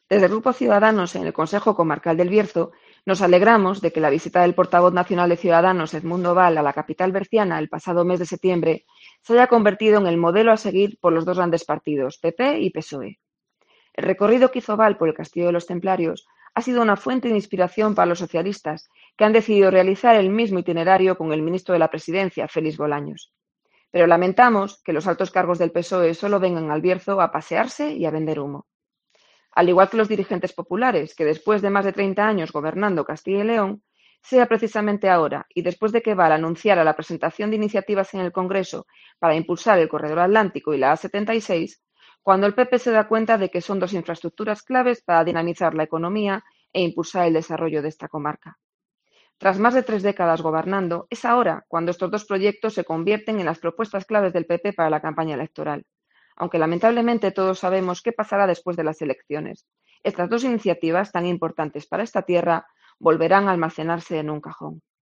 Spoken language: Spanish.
Desde el Grupo Ciudadanos en el Consejo Comarcal del Bierzo nos alegramos de que la visita del portavoz nacional de Ciudadanos, Edmundo Val, a la capital berciana el pasado mes de septiembre se haya convertido en el modelo a seguir por los dos grandes partidos, PP y PSOE. El recorrido que hizo Val por el Castillo de los Templarios ha sido una fuente de inspiración para los socialistas, que han decidido realizar el mismo itinerario con el ministro de la Presidencia, Félix Bolaños. Pero lamentamos que los altos cargos del PSOE solo vengan al Bierzo a pasearse y a vender humo. Al igual que los dirigentes populares, que después de más de 30 años gobernando Castilla y León, sea precisamente ahora, y después de que Val anunciara la presentación de iniciativas en el Congreso para impulsar el Corredor Atlántico y la A76, cuando el PP se da cuenta de que son dos infraestructuras claves para dinamizar la economía e impulsar el desarrollo de esta comarca. Tras más de 3 décadas gobernando, es ahora cuando estos dos proyectos se convierten en las propuestas claves del PP para la campaña electoral, aunque lamentablemente todos sabemos qué pasará después de las elecciones. Estas dos iniciativas tan importantes para esta tierra volverán a almacenarse en un cajón.